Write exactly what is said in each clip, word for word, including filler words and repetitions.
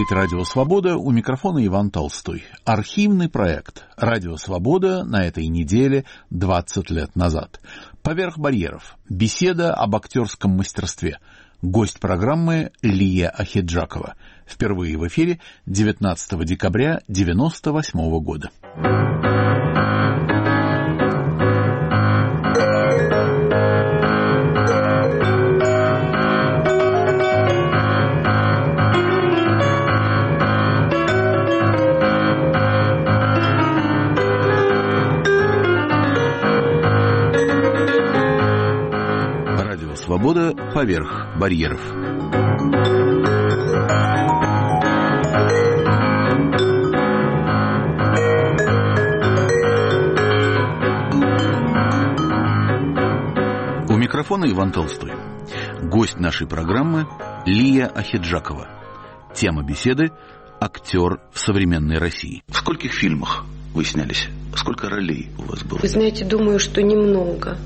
слушаете «Радио Свобода», у микрофона Иван Толстой. Архивный проект «Радио Свобода» на этой неделе двадцать лет назад. «Поверх барьеров. Беседа об актерском мастерстве». Гость программы Лия Ахеджакова. Впервые в эфире девятнадцатого декабря девяносто восьмого года. Свобода поверх барьеров. У микрофона Иван Толстой. Гость нашей программы Лия Ахеджакова. Тема беседы – актер в современной России. В скольких фильмах вы снялись? Сколько ролей у вас было? Вы знаете, думаю, что немного.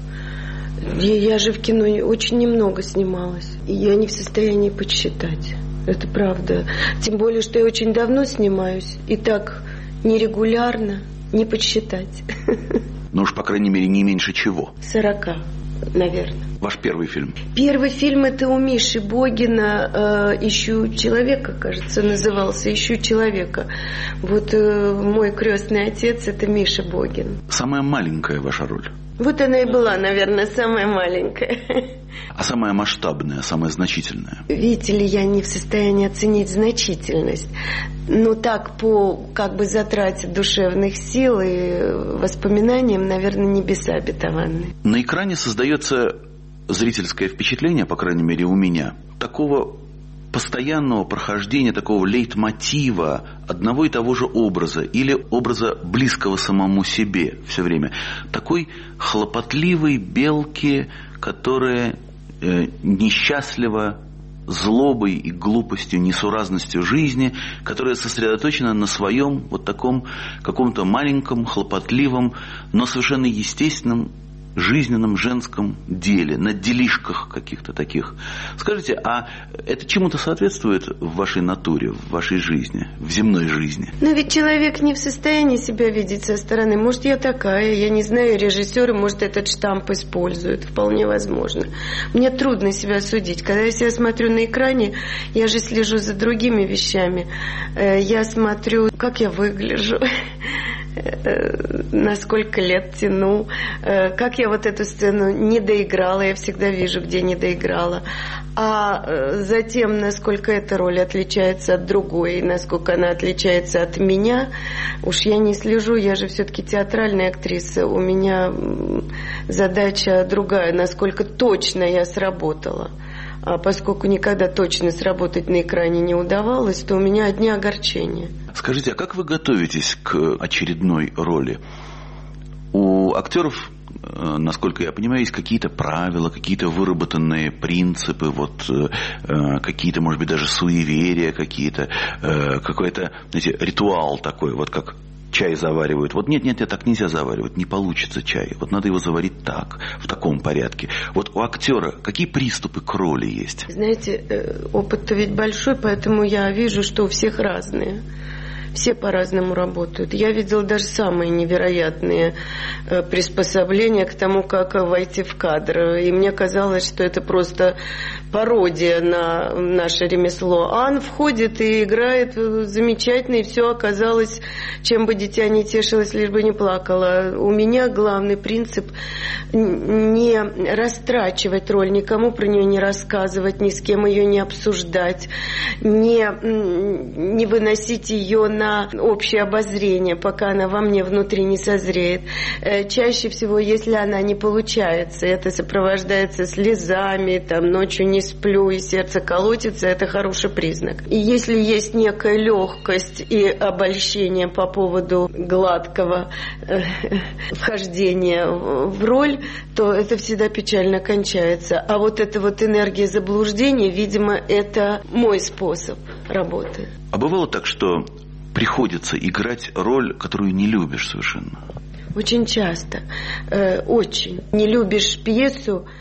Я, я же в кино очень немного снималась. И я не в состоянии подсчитать. Это правда. Тем более, что я очень давно снимаюсь. И так нерегулярно не подсчитать. Ну уж, по крайней мере, не меньше чего? Сорока, наверное. Ваш первый фильм? Первый фильм — это у Миши Богина э, «Ищу человека», кажется, назывался. «Ищу человека». Вот э, мой крестный отец — это Миша Богин. Самая маленькая ваша роль? Вот она и была, наверное, самая маленькая. А самая масштабная, самая значительная? Видите ли, я не в состоянии оценить значительность. Но так по как бы затрате душевных сил и воспоминаниям, наверное, «Небеса обетованные». На экране создается зрительское впечатление, по крайней мере у меня, такого постоянного прохождения, такого лейтмотива одного и того же образа или образа близкого самому себе все время. Такой хлопотливой белки, которая э, несчастлива злобой и глупостью, несуразностью жизни, которая сосредоточена на своем вот таком каком-то маленьком, хлопотливом, но совершенно естественном жизненном женском деле, на делишках каких-то таких. Скажите, а это чему-то соответствует в вашей натуре, в вашей жизни, в земной жизни? Но ведь человек не в состоянии себя видеть со стороны. Может, я такая, я не знаю, режиссеры, может, этот штамп используют. Вполне возможно. Мне трудно себя судить. Когда я себя смотрю на экране, я же слежу за другими вещами. Я смотрю, как я выгляжу, на сколько лет тяну, как я вот эту сцену не доиграла, я всегда вижу, где не доиграла, а затем, насколько эта роль отличается от другой, насколько она отличается от меня, уж я не слежу, я же все-таки театральная актриса, у меня задача другая, насколько точно я сработала. А поскольку никогда точно сработать на экране не удавалось, то у меня одни огорчения. Скажите, а как вы готовитесь к очередной роли? У актеров, насколько я понимаю, есть какие-то правила, какие-то выработанные принципы, вот какие-то, может быть, даже суеверия, какие-то, какой-то, знаете, ритуал такой, вот как чай заваривают. Вот нет, нет, нет, так нельзя заваривать, не получится чай. Вот надо его заварить так, в таком порядке. Вот у актера какие приступы к роли есть? Знаете, опыт-то ведь большой, поэтому я вижу, что у всех разные. Все по-разному работают. Я видела даже самые невероятные приспособления к тому, как войти в кадр. И мне казалось, что это просто пародия на наше ремесло. А он входит и играет замечательно, и все оказалось, чем бы дитя не тешилось, лишь бы не плакало. У меня главный принцип – не растрачивать роль, никому про нее не рассказывать, ни с кем ее не обсуждать, не, не выносить ее на общее обозрение, пока она во мне внутри не созреет. Чаще всего, если она не получается, это сопровождается слезами, там, ночью не сплю и сердце колотится, это хороший признак. И если есть некая легкость и обольщение по поводу гладкого э, вхождения в роль, то это всегда печально кончается. А вот эта вот энергия заблуждения, видимо, это мой способ работы. А бывало так, что приходится играть роль, которую не любишь совершенно? Очень часто. Э, очень. Не любишь пьесу,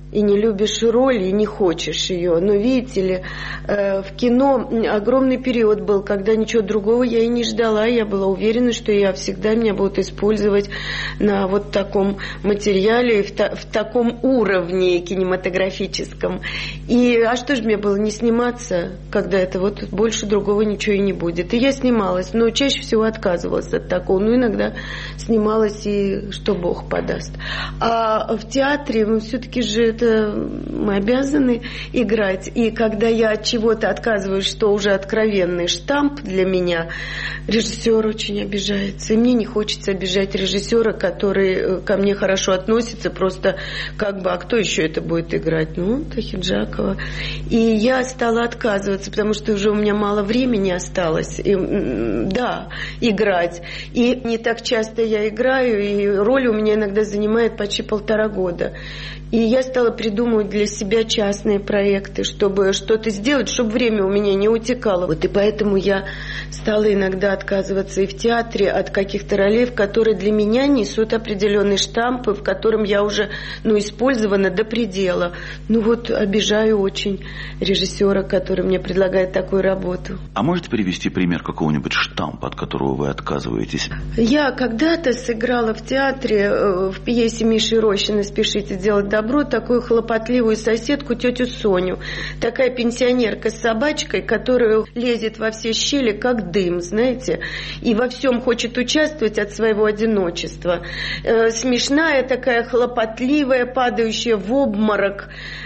и не любишь роль, и не хочешь ее. Но видите ли, в кино огромный период был, когда ничего другого я и не ждала. Я была уверена, что я всегда меня будут использовать на вот таком материале, в, та, в таком уровне кинематографическом. И а что же мне было не сниматься, когда это вот больше другого ничего и не будет. И я снималась, но чаще всего отказывалась от такого. Ну, иногда снималась и что Бог подаст. А в театре мы все-таки же это мы обязаны играть. И когда я от чего-то отказываюсь, что уже откровенный штамп для меня, режиссер очень обижается. И мне не хочется обижать режиссера, который ко мне хорошо относится, просто как бы, а кто еще это будет играть? Ну, это Хиджакова. И я стала отказываться, потому что уже у меня мало времени осталось. И, да, играть. И не так часто я играю, и роль у меня иногда занимает почти полтора года. И я стала придумывать для себя частные проекты, чтобы что-то сделать, чтобы время у меня не утекало. Вот и поэтому я стала иногда отказываться и в театре от каких-то ролей, которые для меня несут определенные штампы, в котором я уже, ну, использована до предела. Ну вот обижаю очень режиссера, который мне предлагает такую работу. А можете привести пример какого-нибудь штампа, от которого вы отказываетесь? Я когда-то сыграла в театре в пьесе Миши Рощина «Спешите сделать добро» такую хлопотливую соседку, тетю Соню. Такая пенсионерка с собачкой, которая лезет во все щели, как дым, знаете, и во всем хочет участвовать от своего одиночества. Э, смешная такая, хлопотливая, падающая в обморок,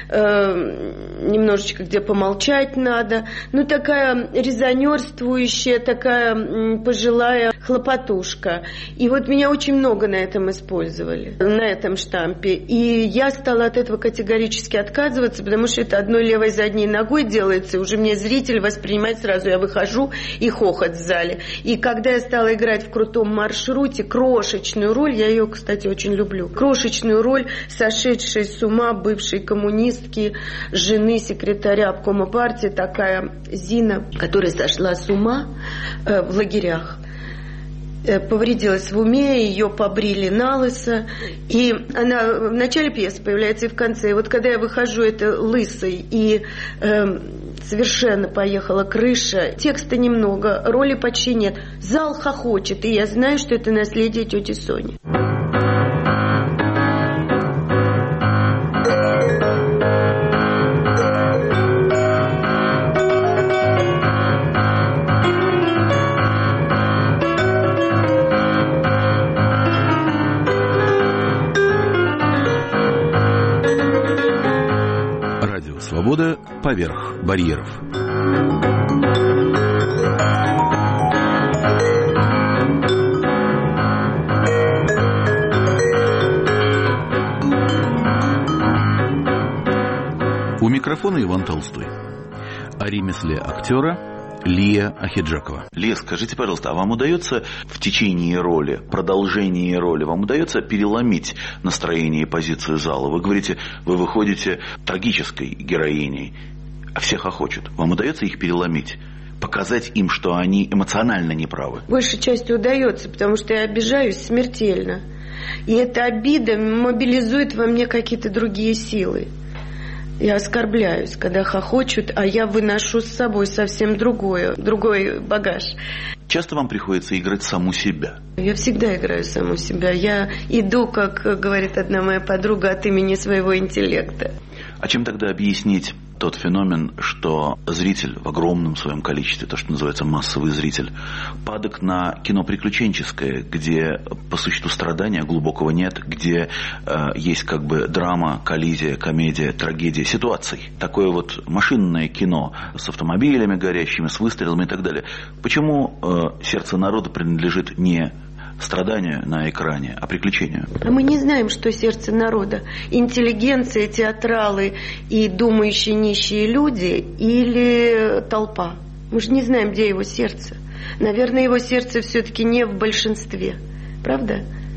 э, немножечко где помолчать надо, ну такая резонерствующая, такая м, пожилая хлопотушка. И вот меня очень много на этом использовали, на этом штампе. И я стала от этого категорически отказываться, потому что это одной левой задней ногой делается, и уже мне зритель воспринимает сразу. Я выхожу, и хохот в зале. И когда я стала играть в «Крутом маршруте» крошечную роль, я ее, кстати, очень люблю, крошечную роль сошедшей с ума бывшей коммунистки, жены секретаря обкома партии, такая Зина, которая сошла с ума э, в лагерях. Повредилась в уме, ее побрили на лысо, и она в начале пьесы появляется и в конце. И вот когда я выхожу, это лысой, и э, совершенно поехала крыша, текста немного, роли почти нет, зал хохочет, и я знаю, что это наследие тети Сони. Свобода поверх барьеров. У микрофона Иван Толстой. О ремесле актера Лия Ахеджакова. Лия, скажите, пожалуйста, а вам удается в течение роли, продолжении роли, вам удается переломить настроение и позицию зала? Вы говорите, вы выходите трагической героиней, а все хохочут. Вам удается их переломить? Показать им, что они эмоционально неправы? Большей частью удается, потому что я обижаюсь смертельно. И эта обида мобилизует во мне какие-то другие силы. Я оскорбляюсь, когда хохочут, а я выношу с собой совсем другое, другой багаж. Часто вам приходится играть саму себя? Я всегда играю саму себя. Я иду, как говорит одна моя подруга, от имени своего интеллекта. А чем тогда объяснить тот феномен, что зритель в огромном своем количестве, то, что называется массовый зритель, падок на кино приключенческое, где по существу страдания глубокого нет, где э, есть как бы драма, коллизия, комедия, трагедия ситуаций. Такое вот машинное кино с автомобилями горящими, с выстрелами и так далее. Почему э, сердце народа принадлежит не страданию на экране, а приключению? А мы не знаем, что сердце народа. Интеллигенция, театралы и думающие нищие люди или толпа. Мы же не знаем, где его сердце. Наверное, его сердце все-таки не в большинстве. Правда?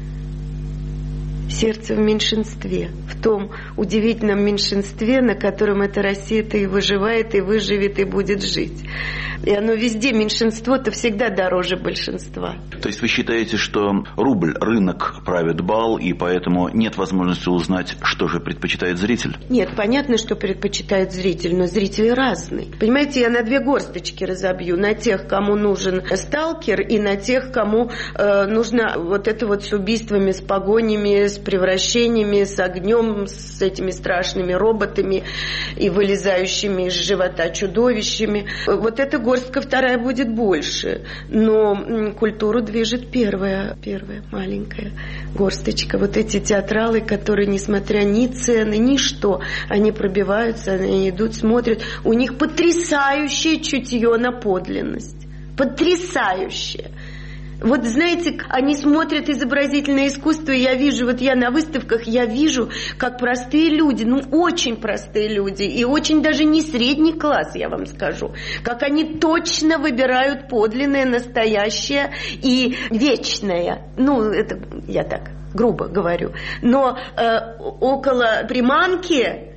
Сердце в меньшинстве. В том удивительном меньшинстве, на котором эта Россия-то и выживает, и выживет, и будет жить. И оно везде, меньшинство-то всегда дороже большинства. То есть вы считаете, что рубль, рынок правит бал, и поэтому нет возможности узнать, что же предпочитает зритель? Нет, понятно, что предпочитает зритель, но зрители разные. Понимаете, я на две горсточки разобью. На тех, кому нужен сталкер, и на тех, кому э, нужно вот это вот с убийствами, с погонями, с превращениями, с огнем, с этими страшными роботами и вылезающими из живота чудовищами. Вот эта горстка вторая будет больше. Но культуру движет первая, первая маленькая горсточка. Вот эти театралы, которые, несмотря ни цены, ни что, они пробиваются, они идут, смотрят. У них потрясающее чутье на подлинность. Потрясающее. Вот знаете, они смотрят изобразительное искусство, и я вижу, вот я на выставках, я вижу, как простые люди, ну очень простые люди, и очень даже не средний класс, я вам скажу, как они точно выбирают подлинное, настоящее и вечное. Ну, это я так грубо говорю. Но э, около приманки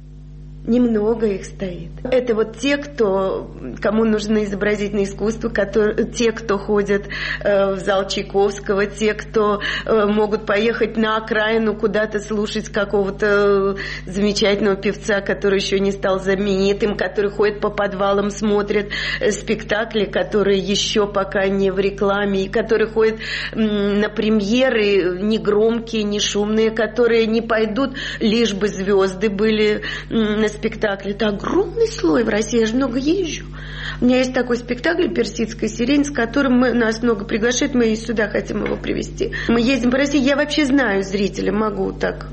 немного их стоит. Это вот те, кто, кому нужно изобразительное искусство, которые, те, кто ходят э, в зал Чайковского, те, кто э, могут поехать на окраину куда-то слушать какого-то замечательного певца, который еще не стал знаменитым, который ходит по подвалам, смотрит э, спектакли, которые еще пока не в рекламе, и которые ходят э, на премьеры не громкие, не шумные, которые не пойдут, лишь бы звезды были э, на спектакле. Это огромный слой в России. Я же много езжу. У меня есть такой спектакль «Персидская сирень», с которым мы, нас много приглашают, мы и сюда хотим его привезти. Мы ездим по России. Я вообще знаю зрителя, могу так.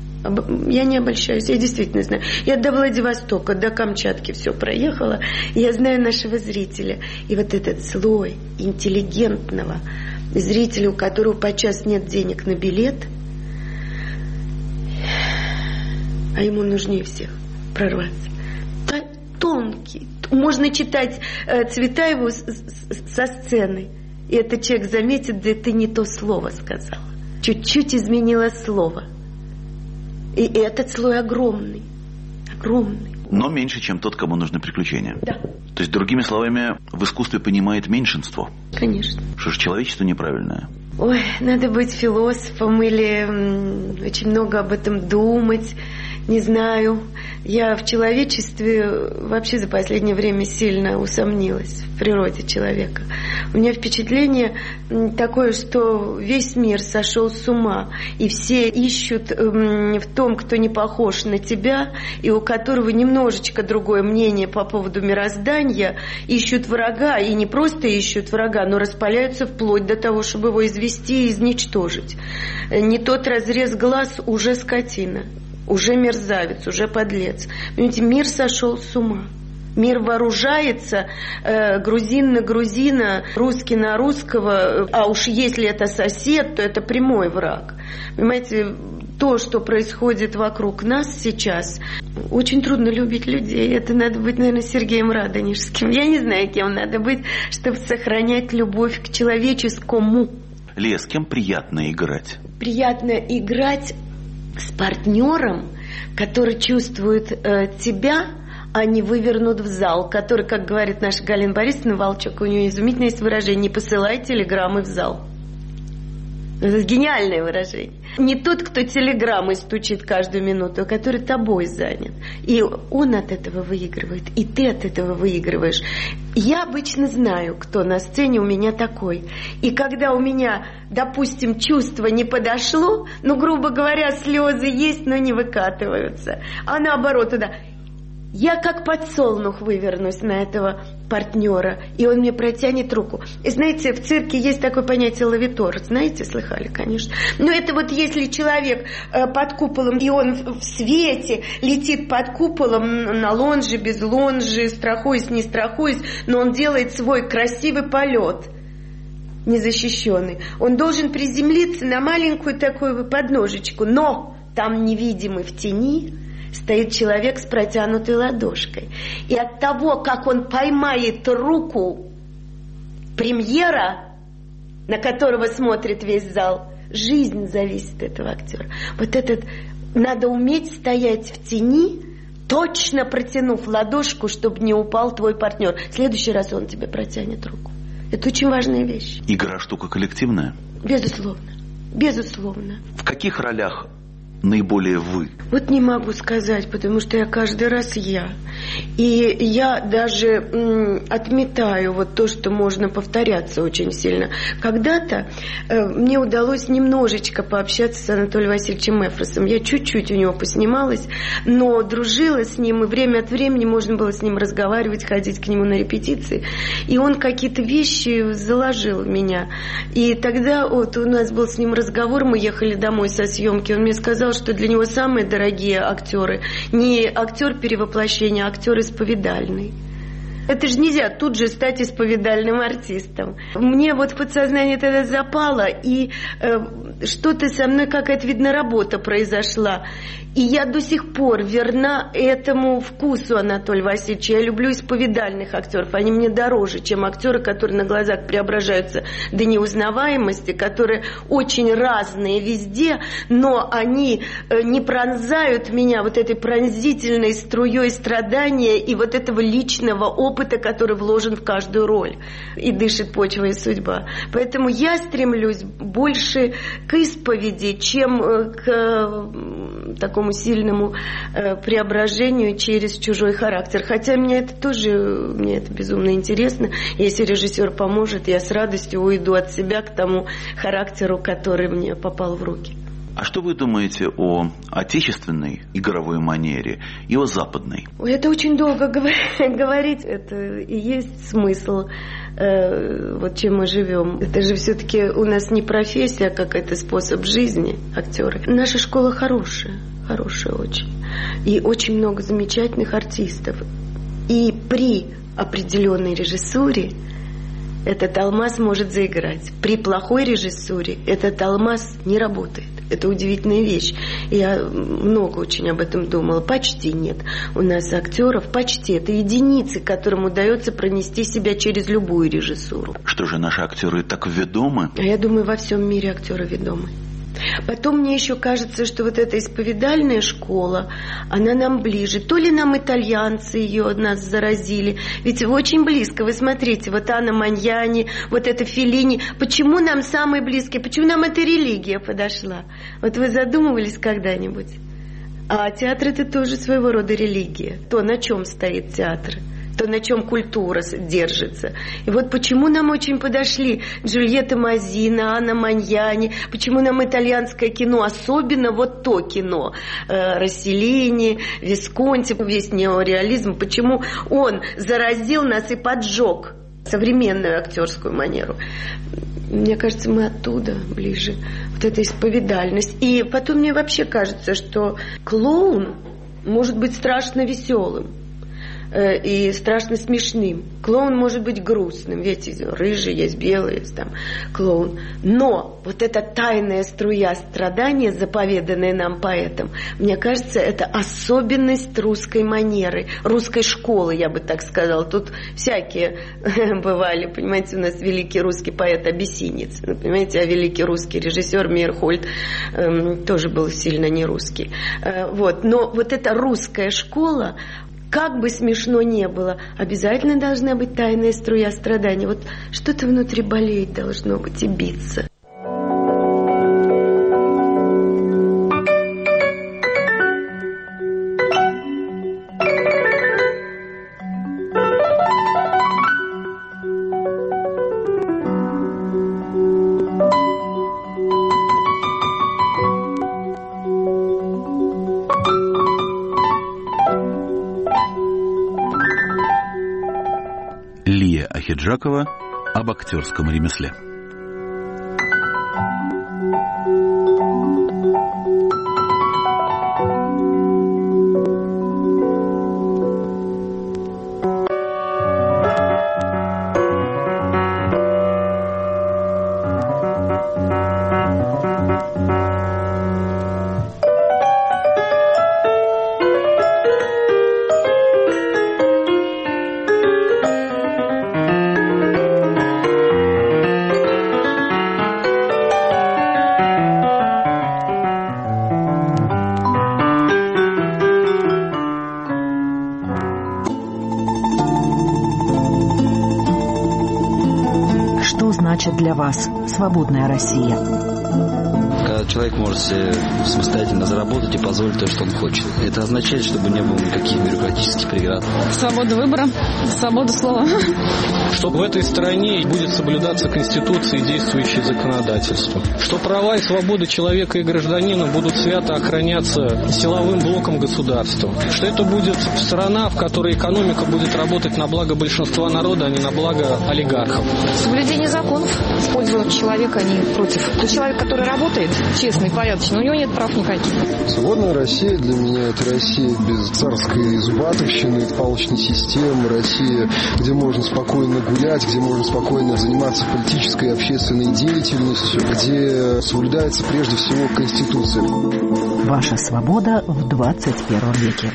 Я не обольщаюсь, я действительно знаю. Я до Владивостока, до Камчатки все проехала. Я знаю нашего зрителя. И вот этот слой интеллигентного зрителя, у которого подчас нет денег на билет, а ему нужнее всех прорваться. Тонкий. Можно читать э, Цветаеву с, с, со сцены. И этот человек заметит, да ты не то слово сказала. Чуть-чуть изменила слово. И этот слой огромный. Огромный. Но меньше, чем тот, кому нужны приключения. Да. То есть, другими словами, в искусстве понимает меньшинство. Конечно. Что же человечество неправильное? Ой, надо быть философом или м, очень много об этом думать. Не знаю. Я в человечестве вообще за последнее время сильно усомнилась в природе человека. У меня впечатление такое, что весь мир сошел с ума, и все ищут в том, кто не похож на тебя, и у которого немножечко другое мнение по поводу мироздания, ищут врага, и не просто ищут врага, но распаляются вплоть до того, чтобы его извести и изничтожить. Не тот разрез глаз, уже скотина. Уже мерзавец, уже подлец. Понимаете, мир сошел с ума. Мир вооружается, э, грузин на грузина, русский на русского, а уж если это сосед, то это прямой враг. Понимаете, то, что происходит вокруг нас сейчас, очень трудно любить людей. Это надо быть, наверное, Сергеем Радонежским. Я не знаю, кем надо быть, чтобы сохранять любовь к человеческому. Лия, с кем приятно играть? Приятно играть с партнером, который чувствует э, тебя, а не вывернут в зал, который, как говорит наша Галина Борисовна Волчок, у нее изумительное есть выражение: не посылай телеграммы в зал. Это гениальное выражение. Не тот, кто телеграммой стучит каждую минуту, а который тобой занят. И он от этого выигрывает, и ты от этого выигрываешь. Я обычно знаю, кто на сцене у меня такой. И когда у меня, допустим, чувство не подошло, ну, грубо говоря, слезы есть, но не выкатываются, а наоборот туда... Я как подсолнух вывернусь на этого партнера, и он мне протянет руку. И знаете, в цирке есть такое понятие лавитор. Знаете, слыхали, конечно. Но это вот если человек э, под куполом, и он в, в свете летит под куполом на лонже, без лонжи, страхуясь, не страхуясь, но он делает свой красивый полет, незащищенный. Он должен приземлиться на маленькую такую подножечку, но там невидимый в тени стоит человек с протянутой ладошкой. И от того, как он поймает руку премьера, на которого смотрит весь зал, жизнь зависит от этого актера. Вот этот, надо уметь стоять в тени точно протянув ладошку, чтобы не упал твой партнер. В следующий раз он тебе протянет руку. Это очень важная вещь. Игра штука коллективная? Безусловно. Безусловно. В каких ролях наиболее вы? Вот не могу сказать, потому что я каждый раз я. И я даже м, отметаю вот то, что можно повторяться очень сильно. Когда-то э, мне удалось немножечко пообщаться с Анатолием Васильевичем Эфросом. Я чуть-чуть у него поснималась, но дружила с ним, и время от времени можно было с ним разговаривать, ходить к нему на репетиции. И он какие-то вещи заложил в меня. И тогда вот у нас был с ним разговор, мы ехали домой со съемки, он мне сказал, что для него самые дорогие актеры не актер перевоплощения, а актер исповедальный. Это же нельзя тут же стать исповедальным артистом. Мне вот в подсознание тогда запало, и э, что-то со мной, какая-то, видно, работа произошла. И я до сих пор верна этому вкусу Анатолия Васильевича. Я люблю исповедальных актеров. Они мне дороже, чем актеры, которые на глазах преображаются до неузнаваемости, которые очень разные везде, но они не пронзают меня вот этой пронзительной струей страдания и вот этого личного опыта, который вложен в каждую роль. И дышит почва и судьба. Поэтому я стремлюсь больше к исповеди, чем к такому сильному э, преображению через чужой характер. Хотя мне это тоже, мне это безумно интересно. Если режиссер поможет, я с радостью уйду от себя к тому характеру, который мне попал в руки. А что вы думаете о отечественной игровой манере и о западной? Ой, это очень долго говорить. Это и есть смысл, э, вот чем мы живем. Это же все-таки у нас не профессия, как это способ жизни, актеры. Наша школа хорошая, хорошая очень. И очень много замечательных артистов. И при определенной режиссуре этот алмаз может заиграть. При плохой режиссуре этот алмаз не работает. Это удивительная вещь. Я много очень об этом думала. Почти нет у нас актеров. Почти. Это единицы, которым удается пронести себя через любую режиссуру. Что же, наши актеры так ведомы? А я думаю, во всем мире актеры ведомы. Потом мне еще кажется, что вот эта исповедальная школа, она нам ближе. То ли нам итальянцы ее от нас заразили. Ведь очень близко. Вы смотрите, вот Анна Маньяни, вот это Феллини. Почему нам самые близкие? Почему нам эта религия подошла? Вот вы задумывались когда-нибудь? А театр — это тоже своего рода религия. То, на чем стоит театр. То, на чем культура держится. И вот почему нам очень подошли Джульетта Мазина, Анна Маньяни, почему нам итальянское кино, особенно вот то кино, э, Росселлини, Висконти, весь неореализм, почему он заразил нас и поджег современную актерскую манеру. Мне кажется, мы оттуда ближе. Вот эта исповедальность. И потом мне вообще кажется, что клоун может быть страшно веселым и страшно смешным. Клоун может быть грустным. Видите, рыжий есть, белый есть там клоун. Но вот эта тайная струя страдания, заповеданная нам поэтом, мне кажется, это особенность русской манеры, русской школы, я бы так сказала. Тут всякие бывали, понимаете, у нас великий русский поэт Абиссинец, понимаете, а великий русский режиссер Мейерхольд эм, тоже был сильно не русский. Э, вот. Но вот эта русская школа, как бы смешно не было, обязательно должна быть тайная струя страдания. Вот что-то внутри болеть должно быть и биться. Ахеджакова об актерском ремесле. значит для вас свободная Россия? Когда человек может себе самостоятельно заработать и позволить то, что он хочет. Это означает, чтобы не было никаких бюрократических преград. Свобода выбора, свобода слова. Что в этой стране будет соблюдаться Конституция и действующее законодательство. Что права и свободы человека и гражданина будут свято охраняться силовым блоком государства. Что это будет страна, в которой экономика будет работать на благо большинства народа, а не на благо олигархов. Соблюдение законов в пользу человека, а не против. Тот человек, который работает честно и порядочно, у него нет прав никаких. Свободная Россия для меня — это Россия без царской зубатовщины, палочной системы, Россия, где можно спокойно гулять, где можно спокойно заниматься политической и общественной деятельностью, где соблюдается прежде всего Конституция. Ваша свобода в двадцать первом веке.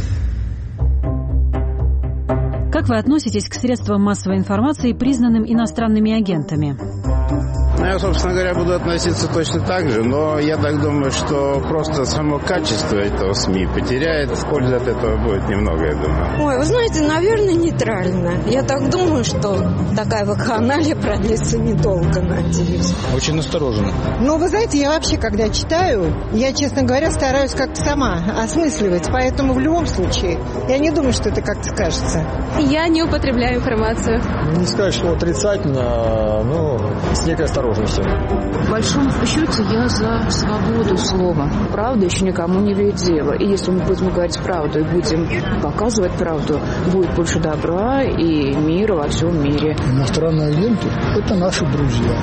Как вы относитесь к средствам массовой информации, признанным иностранными агентами? Ну, я, собственно говоря, буду относиться точно так же, но я так думаю, что просто само качество этого СМИ потеряет, пользы от этого будет немного, я думаю. Ой, вы знаете, наверное, нейтрально. Я так думаю, что такая вакханалия продлится недолго, надеюсь. Очень настороженно. Ну, вы знаете, я вообще, когда читаю, я, честно говоря, стараюсь как-то сама осмысливать, поэтому в любом случае я не думаю, что это как-то скажется. Я не употребляю информацию. Не сказать, что отрицательно, но с некой осторожностью. В большом счете я за свободу слова. Правда еще никому не имеет дела. И если мы будем говорить правду и будем показывать правду, будет больше добра и мира во всем мире. Иностранные агенты – это наши друзья.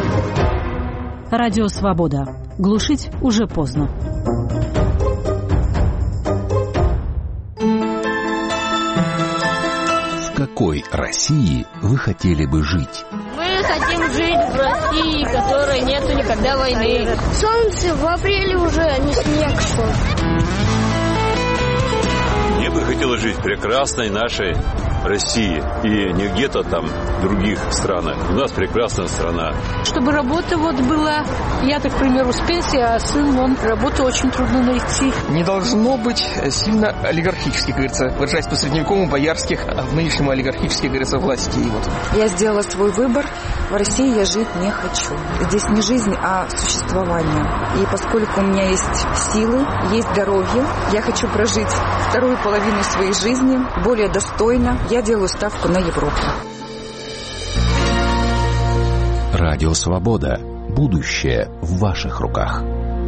Радио «Свобода». Глушить уже поздно. В какой России вы хотели бы жить? Мы хотим жить в России, в которой нету никогда войны. Солнце в апреле уже, а не снег шел. Мне бы хотелось жить в прекрасной нашей России. И не где-то там в других странах. У нас прекрасная страна. Чтобы работа вот была, я, так, к примеру, с пенсии, а сын, он работу очень трудно найти. Не должно быть сильно олигархических, говорится, выражаясь по-средневековому, боярских, а в нынешнем олигархических, говорится, власти. И вот. Я сделала свой выбор. В России я жить не хочу. Здесь не жизнь, а существование. И поскольку у меня есть силы, есть здоровье, я хочу прожить вторую половину своей жизни более достойно. Я делаю ставку на Европу. Радио «Свобода». Будущее в ваших руках.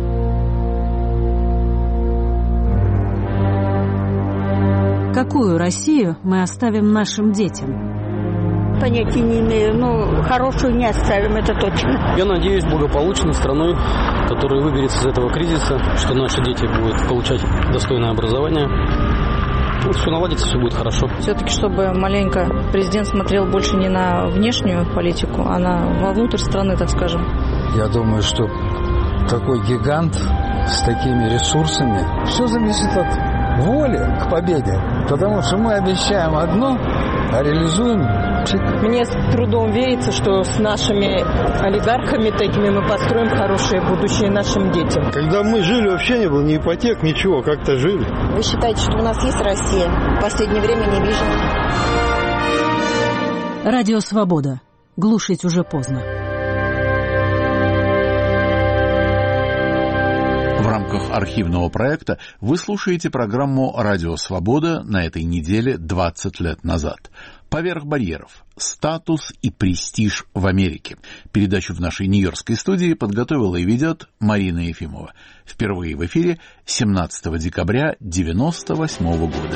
Какую Россию мы оставим нашим детям? Понятия не имею, но хорошую не оставим, это точно. Я надеюсь благополучной страной, которая выберется из этого кризиса, что наши дети будут получать достойное образование. Ну, все наладится, все будет хорошо. Все-таки, чтобы маленько президент смотрел больше не на внешнюю политику, а на вовнутрь страны, так скажем. Я думаю, что такой гигант с такими ресурсами, все зависит от воли к победе. Потому что мы обещаем одно, а реализуем. Мне с трудом верится, что с нашими олигархами такими мы построим хорошее будущее нашим детям. Когда мы жили, вообще не было ни ипотек, ничего, как-то жили. Вы считаете, что у нас есть Россия? В последнее время не вижу. Радио «Свобода». Глушить уже поздно. В рамках архивного проекта вы слушаете программу «Радио Свобода» на этой неделе двадцать лет назад. «Поверх барьеров. Статус и престиж в Америке». Передачу в нашей нью-йоркской студии подготовила и ведет Марина Ефимова. Впервые в эфире семнадцатого декабря девяносто восьмого года.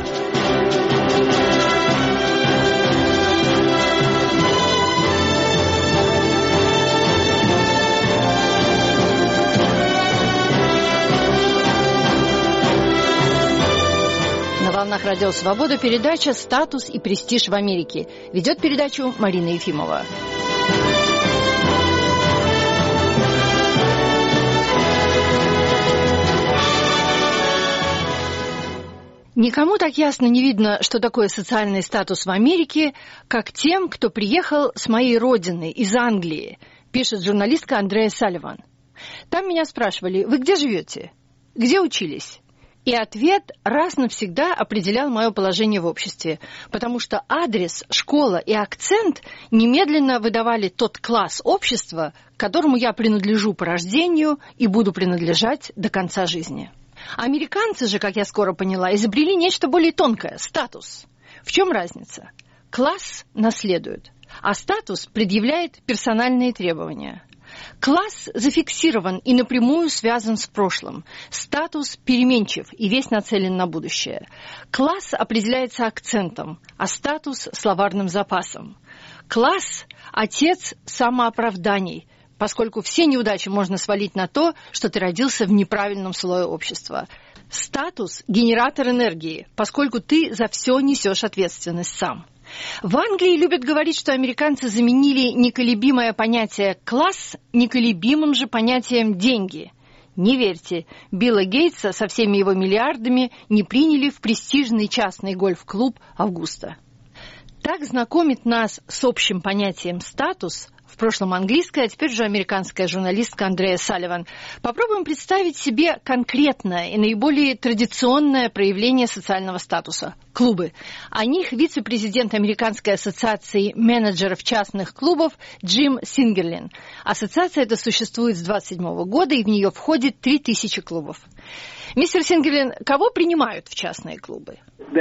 На волнах Радио Свобода передача «Статус и престиж в Америке». Ведет передачу Марина Ефимова. Никому так ясно не видно, что такое социальный статус в Америке, как тем, кто приехал с моей родины, из Англии, пишет журналистка Андреа Салливан. Там меня спрашивали: вы где живете? Где учились? И ответ раз навсегда определял мое положение в обществе, потому что адрес, школа и акцент немедленно выдавали тот класс общества, к которому я принадлежу по рождению и буду принадлежать до конца жизни. Американцы же, как я скоро поняла, изобрели нечто более тонкое – статус. В чем разница? Класс наследует, а статус предъявляет персональные требования. Класс зафиксирован и напрямую связан с прошлым. Статус переменчив и весь нацелен на будущее. Класс определяется акцентом, а статус – словарным запасом. Класс – отец самооправданий, поскольку все неудачи можно свалить на то, что ты родился в неправильном слое общества. Статус – генератор энергии, поскольку ты за все несешь ответственность сам. В Англии любят говорить, что американцы заменили неколебимое понятие «класс» неколебимым же понятием «деньги». Не верьте, Билла Гейтса со всеми его миллиардами не приняли в престижный частный гольф-клуб «Августа». Так знакомит нас с общим понятием «статус» в прошлом английская, а теперь же американская журналистка Андреа Салливан. Попробуем представить себе конкретное и наиболее традиционное проявление социального статуса – клубы. О них вице-президент Американской ассоциации менеджеров частных клубов Джим Сингерлин. Ассоциация эта существует с двадцать седьмого года, и в нее входит три тысячи клубов. Мистер Сингерлин, кого принимают в частные клубы?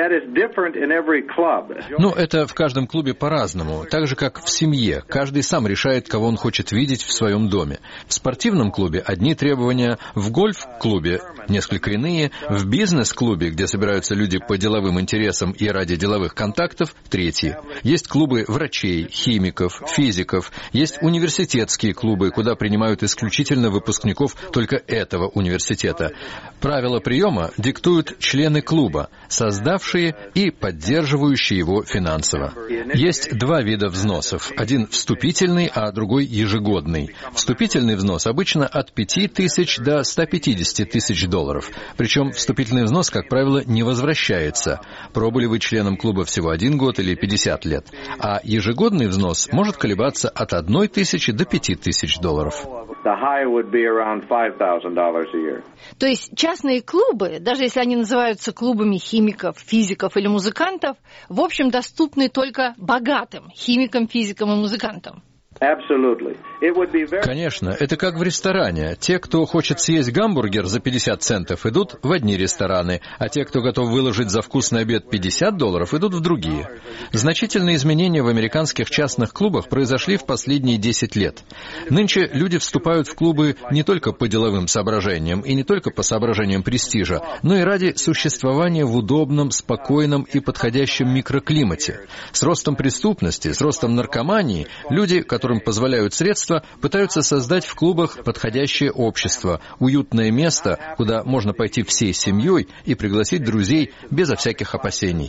Ну, это в каждом клубе по-разному. Так же, как в семье. Каждый сам решает, кого он хочет видеть в своем доме. В спортивном клубе одни требования, в гольф-клубе несколько иные, в бизнес-клубе, где собираются люди по деловым интересам и ради деловых контактов, третьи. Есть клубы врачей, химиков, физиков. Есть университетские клубы, куда принимают исключительно выпускников только этого университета. Правила приема диктуют члены клуба, создавшие и поддерживающие его финансово. Есть два вида взносов. Один вступительный, а другой ежегодный. Вступительный взнос обычно от пяти тысяч до ста пятидесяти тысяч долларов. Причем вступительный взнос, как правило, не возвращается. Пробыли вы членом клуба всего один год или пятьдесят лет. А ежегодный взнос может колебаться от одной тысячи до пяти тысяч долларов. То есть частные клубы, даже если они называются клубами химиков, физиков или музыкантов, в общем, доступны только богатым химикам, физикам и музыкантам. Конечно, это как в ресторане. Те, кто хочет съесть гамбургер за пятьдесят центов, идут в одни рестораны, а те, кто готов выложить за вкусный обед пятьдесят долларов, идут в другие. Значительные изменения в американских частных клубах произошли в последние десять лет. Нынче люди вступают в клубы не только по деловым соображениям и не только по соображениям престижа, но и ради существования в удобном, спокойном и подходящем микроклимате. С ростом преступности, с ростом наркомании люди, которым позволяют средства, пытаются создать в клубах подходящее общество, уютное место, куда можно пойти всей семьей и пригласить друзей безо всяких опасений.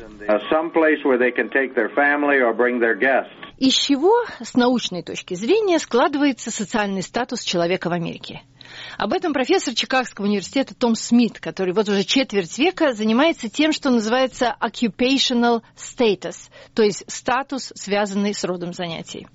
Из чего, с научной точки зрения, складывается социальный статус человека в Америке? Об этом профессор Чикагского университета Том Смит, который вот уже четверть века занимается тем, что называется occupational status, то есть статус, связанный с родом занятий.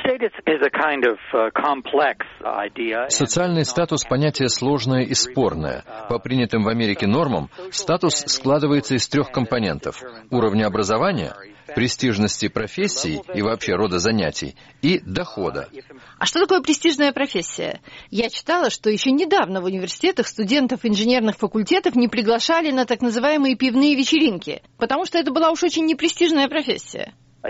Социальный статус – понятие сложное и спорное. По принятым в Америке нормам, статус складывается из трех компонентов – уровня образования, престижности профессий и вообще рода занятий, и дохода. А что такое престижная профессия? Я читала, что еще недавно в университетах студентов инженерных факультетов не приглашали на так называемые пивные вечеринки, потому что это была уж очень непрестижная профессия.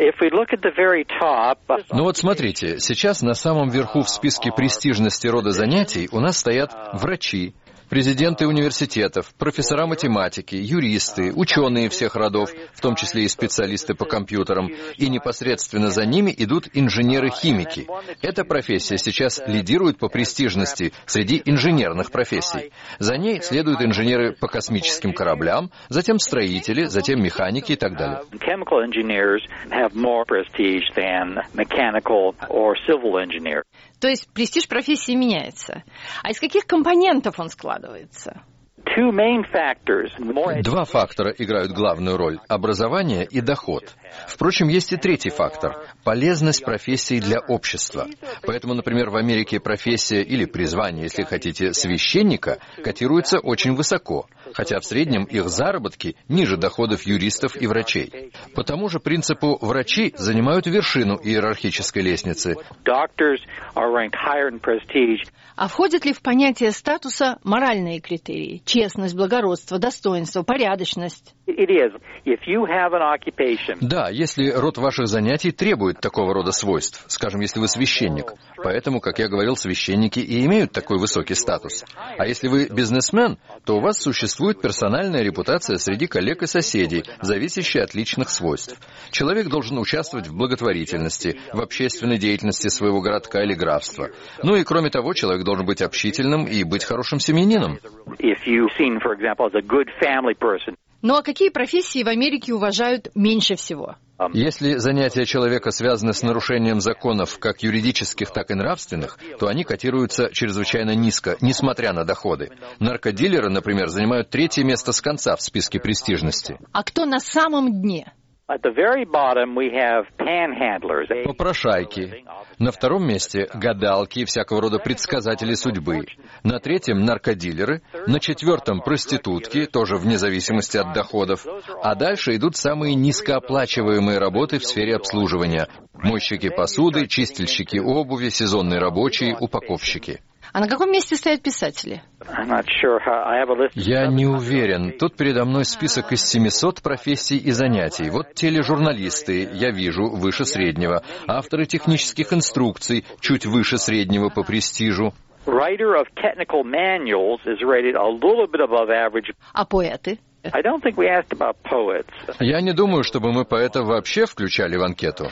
Ну вот смотрите, сейчас на самом верху в списке престижности рода занятий у нас стоят врачи, президенты университетов, профессора математики, юристы, ученые всех родов, в том числе и специалисты по компьютерам, и непосредственно за ними идут инженеры-химики. Эта профессия сейчас лидирует по престижности среди инженерных профессий. За ней следуют инженеры по космическим кораблям, затем строители, затем механики и так далее. То есть престиж профессии меняется. А из каких компонентов он складывается? Два фактора играют главную роль – образование и доход. Впрочем, есть и третий фактор – полезность профессии для общества. Поэтому, например, в Америке профессия или призвание, если хотите, священника котируется очень высоко. хотя в среднем их заработки ниже доходов юристов и врачей. По тому же принципу врачи занимают вершину иерархической лестницы. А входят ли в понятие статуса моральные критерии? Честность, благородство, достоинство, порядочность? Да, если род ваших занятий требует такого рода свойств, скажем, если вы священник. Поэтому, как я говорил, священники и имеют такой высокий статус. А если вы бизнесмен, то у вас существует персональная репутация среди коллег и соседей, зависящая от личных свойств. Человек должен участвовать в благотворительности, в общественной деятельности своего городка или графства. Ну и кроме того, человек должен быть общительным и быть хорошим семьянином. Ну а какие профессии в Америке уважают меньше всего? Если занятия человека связаны с нарушением законов, как юридических, так и нравственных, то они котируются чрезвычайно низко, несмотря на доходы. Наркодилеры, например, занимают третье место с конца в списке престижности. А кто на самом дне? Попрошайки. На втором месте гадалки и всякого рода предсказатели судьбы. На третьем наркодилеры. На четвертом проститутки, тоже вне зависимости от доходов. А дальше идут самые низкооплачиваемые работы в сфере обслуживания. Мойщики посуды, чистильщики обуви, сезонные рабочие, упаковщики. А на каком месте стоят писатели? Я не уверен. Тут передо мной список из семисот профессий и занятий. Вот тележурналисты, я вижу, выше среднего. Авторы технических инструкций, чуть выше среднего по престижу. А поэты? Я не думаю, чтобы мы поэта вообще включали в анкету.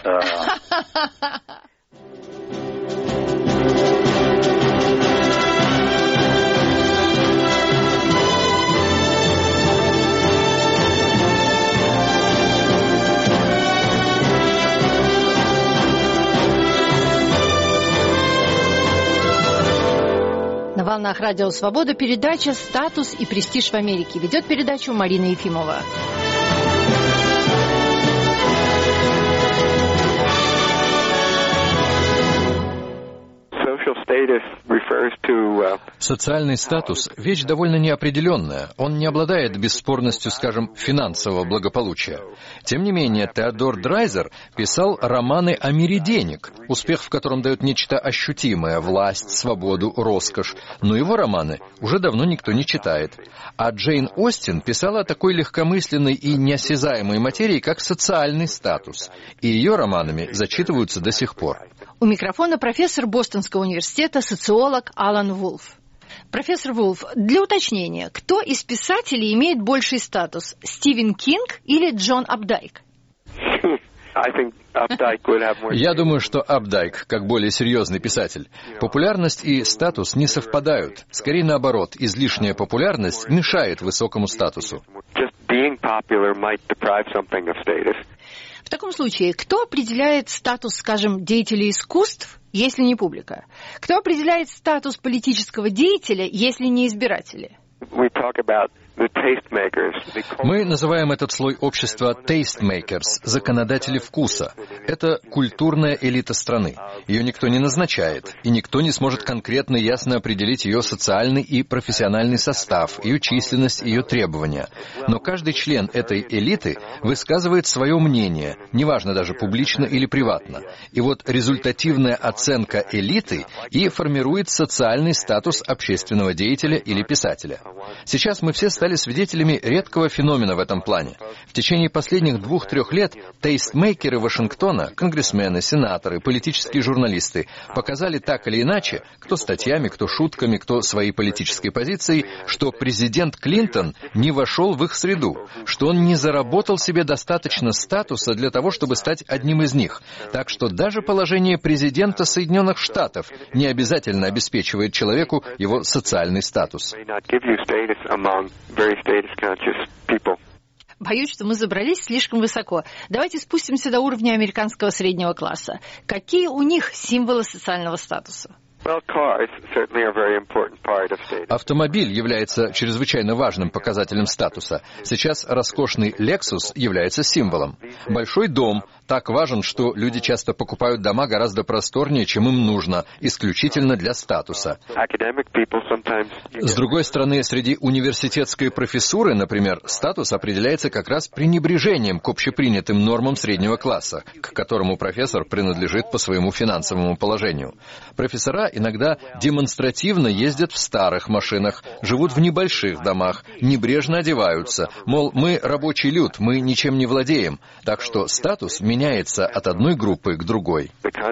На волнах Радио Свобода передача «Статус и престиж в Америке». Ведет передачу Марина Ефимова. Социальный статус – вещь довольно неопределенная. Он не обладает бесспорностью, скажем, финансового благополучия. Тем не менее, Теодор Драйзер писал романы о мире денег, успех в котором дает нечто ощутимое – власть, свободу, роскошь. Но его романы уже давно никто не читает. А Джейн Остин писала о такой легкомысленной и неосязаемой материи, как социальный статус. И ее романами зачитываются до сих пор. У микрофона профессор Бостонского университета, социолог Алан Вулф. Профессор Вулф, для уточнения, кто из писателей имеет больший статус, Стивен Кинг или Джон Апдайк? Я думаю, что Апдайк, как более серьезный писатель. Популярность и статус не совпадают. Скорее наоборот, излишняя популярность мешает высокому статусу. В таком случае, кто определяет статус, скажем, деятеля искусств, если не публика? Кто определяет статус политического деятеля, если не избиратели? Мы называем этот слой общества «tastmakers» — законодатели вкуса. Это культурная элита страны. Ее никто не назначает, и никто не сможет конкретно и ясно определить ее социальный и профессиональный состав, ее численность, ее требования. Но каждый член этой элиты высказывает свое мнение, неважно даже публично или приватно. И вот результативная оценка элиты и формирует социальный статус общественного деятеля или писателя. Сейчас мы все стали свидетелями редкого феномена в этом плане. В течение последних двух-трех лет тейстмейкеры Вашингтона, конгрессмены, сенаторы, политические журналисты показали так или иначе, кто статьями, кто шутками, кто своей политической позицией, что президент Клинтон не вошел в их среду, что он не заработал себе достаточно статуса для того, чтобы стать одним из них. Так что даже положение президента Соединенных Штатов не обязательно обеспечивает человеку его социальный статус. Боюсь, что мы забрались слишком высоко. Давайте спустимся до уровня американского среднего класса. Какие у них символы социального статуса? Автомобиль является чрезвычайно важным показателем статуса. Сейчас роскошный Lexus является символом. Большой дом так важен, что люди часто покупают дома гораздо просторнее, чем им нужно, исключительно для статуса. С другой стороны, среди университетской профессуры, например, статус определяется как раз пренебрежением к общепринятым нормам среднего класса, к которому профессор принадлежит по своему финансовому положению. Профессора иногда демонстративно ездят в старых машинах, живут в небольших домах, небрежно одеваются, мол, мы рабочий люд, мы ничем не владеем, так что статус меняется от одной группы к другой.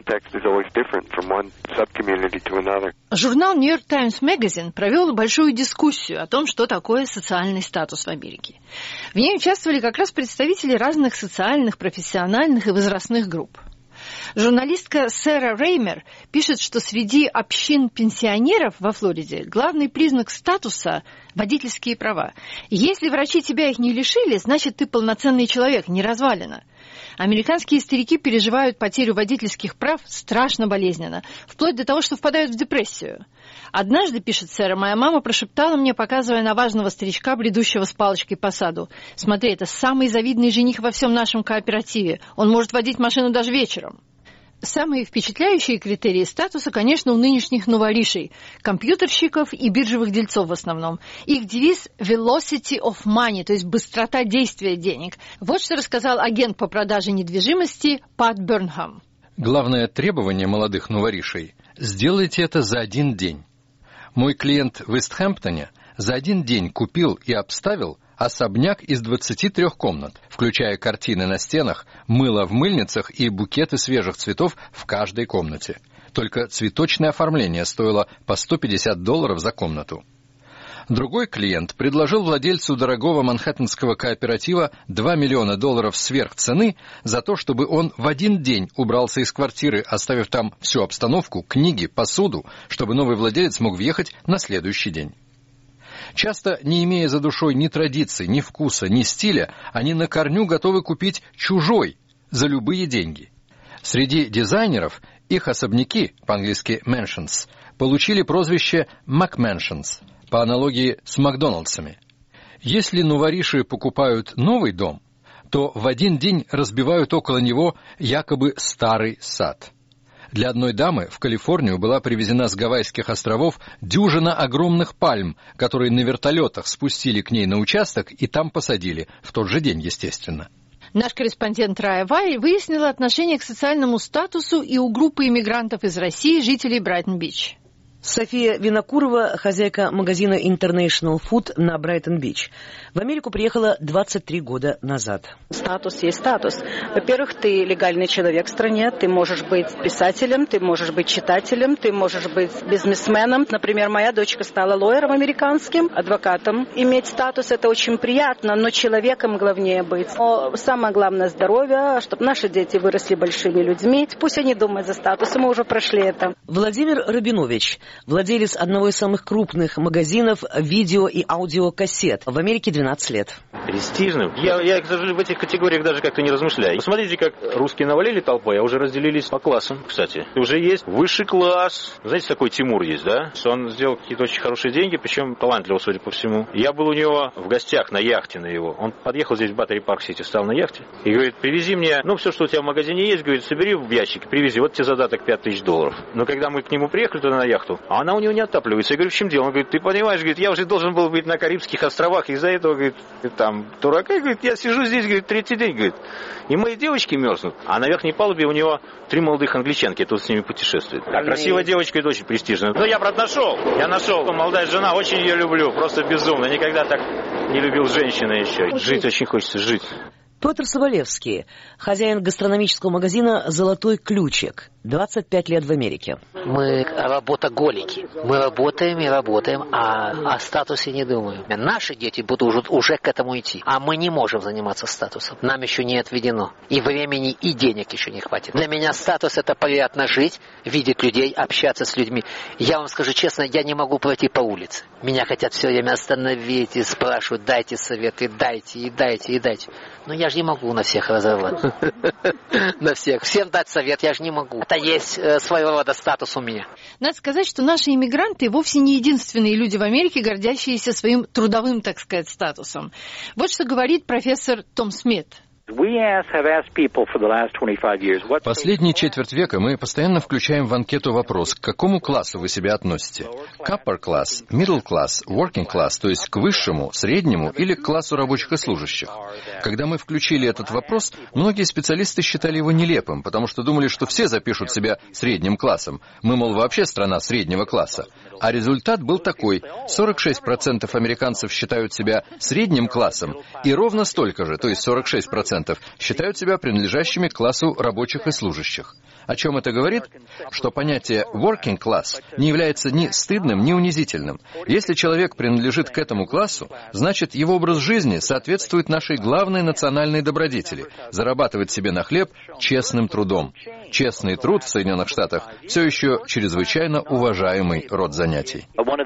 Журнал New York Times Magazine провел большую дискуссию о том, что такое социальный статус в Америке. В ней участвовали как раз представители разных социальных, профессиональных и возрастных групп. Журналистка Сэра Реймер пишет, что среди общин пенсионеров во Флориде главный признак статуса – водительские права. Если врачи тебя их не лишили, значит, ты полноценный человек, не развалина. Американские старики переживают потерю водительских прав страшно болезненно, вплоть до того, что впадают в депрессию. Однажды, пишет Сэра, моя мама прошептала мне, показывая на важного старичка, бредущего с палочкой по саду: «Смотри, это самый завидный жених во всем нашем кооперативе. Он может водить машину даже вечером». Самые впечатляющие критерии статуса, конечно, у нынешних новоришей, компьютерщиков и биржевых дельцов в основном. Их девиз «velocity of money», то есть быстрота действия денег. Вот что рассказал агент по продаже недвижимости Пат Бернхам. Главное требование молодых новоришей – сделайте это за один день. Мой клиент в Истхэмптоне за один день купил и обставил особняк из двадцати трёх комнат, включая картины на стенах, мыло в мыльницах и букеты свежих цветов в каждой комнате. Только цветочное оформление стоило по сто пятьдесят долларов за комнату. Другой клиент предложил владельцу дорогого манхэттенского кооператива два миллиона долларов сверх цены за то, чтобы он в один день убрался из квартиры, оставив там всю обстановку, книги, посуду, чтобы новый владелец мог въехать на следующий день. Часто, не имея за душой ни традиций, ни вкуса, ни стиля, они на корню готовы купить чужой за любые деньги. Среди дизайнеров их особняки, по-английски mansions, получили прозвище McMansions, по аналогии с Макдоналдсами. Если новориши покупают новый дом, то в один день разбивают около него якобы старый сад. Для одной дамы в Калифорнию была привезена с Гавайских островов дюжина огромных пальм, которые на вертолетах спустили к ней на участок и там посадили, в тот же день, естественно. Наш корреспондент Рая Вай выяснила отношение к социальному статусу и у группы иммигрантов из России, жителей Брайтон-Бич. София Винокурова, хозяйка магазина International Food на Брайтон-Бич. В Америку приехала двадцать три года назад. Статус есть статус. Во-первых, ты легальный человек в стране, ты можешь быть писателем, ты можешь быть читателем, ты можешь быть бизнесменом. Например, моя дочка стала лоером американским, адвокатом. Иметь статус – это очень приятно, но человеком главнее быть. Но самое главное – здоровье, чтобы наши дети выросли большими людьми. Пусть они думают за статус, мы уже прошли это. Владимир Рабинович, владелец одного из самых крупных магазинов видео и аудиокассет. В Америке двенадцать лет. Престижным? Я, я даже в этих категориях даже как-то не размышляю. Посмотрите, как русские навалили толпой, а уже разделились по классам, кстати. Уже есть высший класс. Знаете, такой Тимур есть, да? Он сделал какие-то очень хорошие деньги, причем талантливо, судя по всему. Я был у него в гостях на яхте на его. Он подъехал здесь в Баттери Парк-Сити, стал на яхте и говорит: привези мне, ну, все, что у тебя в магазине есть, говорит, собери в ящике, привези, вот тебе задаток пять тысяч долларов. Но когда мы к нему приехали туда на яхту, а она у него не отапливается. Я говорю: в чем дело? Он говорит: ты понимаешь, говорит, я уже должен был быть на Карибских островах, из-за этого, говорит, там, дурака, говорит, я сижу здесь, говорит, третий день, говорит, и мои девочки мерзнут. А на верхней палубе у него три молодых англичанки, это вот с ними путешествует. А красивая девочка, это очень престижная. Ну, я, брат, нашел, я нашел. Молодая жена, очень ее люблю, просто безумно. Никогда так не любил женщину еще. Жить очень хочется, жить. Петр Соболевский, хозяин гастрономического магазина «Золотой ключик». двадцать пять лет в Америке. Мы работоголики. Мы работаем и работаем, а о статусе не думаем. Наши дети будут уже к этому идти. А мы не можем заниматься статусом. Нам еще не отведено. И времени, и денег еще не хватит. Для меня статус – это приятно жить, видеть людей, общаться с людьми. Я вам скажу честно, я не могу пройти по улице. Меня хотят все время остановить и спрашивают: дайте советы, дайте, и дайте, и дайте. Но я я же не могу на всех разорвать. На всех. Всем дать совет я же не могу. Это есть своего рода статус у меня. Надо сказать, что наши иммигранты вовсе не единственные люди в Америке, гордящиеся своим трудовым, так сказать, статусом. Вот что говорит профессор Том Смит. Последние четверть века мы постоянно включаем в анкету вопрос, к какому классу вы себя относите? К upper class, middle class, working class, то есть к высшему, среднему или к классу рабочих и служащих. Когда мы включили этот вопрос, многие специалисты считали его нелепым, потому что думали, что все запишут себя средним классом. Мы, мол, вообще страна среднего класса. А результат был такой. сорок шесть процентов американцев считают себя средним классом, и ровно столько же, то есть сорок шесть процентов, считают себя принадлежащими к классу рабочих и служащих. О чем это говорит? Что понятие working class не является ни стыдным, ни унизительным. Если человек принадлежит к этому классу, значит, его образ жизни соответствует нашей главной национальной добродетели – зарабатывать себе на хлеб честным трудом. Честный труд в Соединенных Штатах все еще чрезвычайно уважаемый род занятий.